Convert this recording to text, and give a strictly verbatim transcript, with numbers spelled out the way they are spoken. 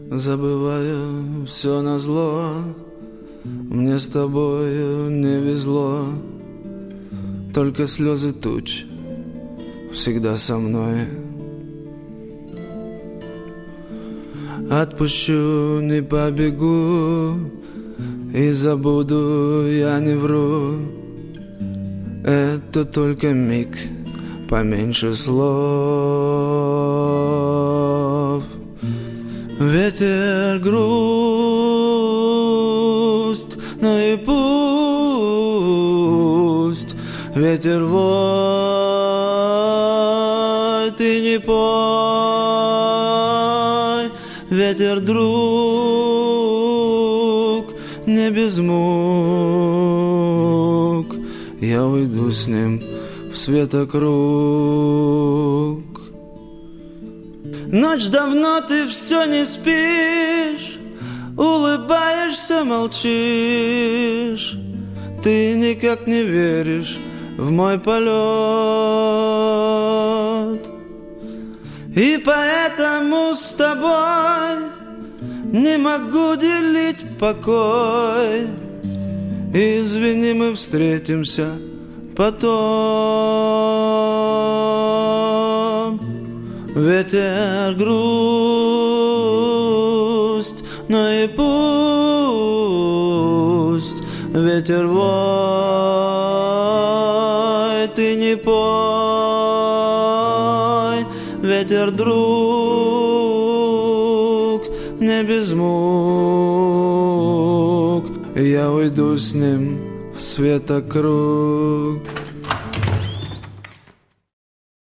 забывая все назло. Мне с тобою не везло, только слезы туч всегда со мной. Отпущу, не побегу, и забуду, я не вру. Это только миг, поменьше слов. Ветер грусть, ну и пусть. Ветер вой, ты не пой. Ветер друг, не без мук. Я уйду с ним в светокруг. Ночь давно, ты все не спишь, улыбаешься, молчишь. Ты никак не веришь в мой полет. И поэтому с тобой не могу делить покой. Извини, мы встретимся потом. Ветер грусть, но и пусть. Ветер вой, ты не пой. Ветер друг, не без мук. Я уйду с ним в светокруг.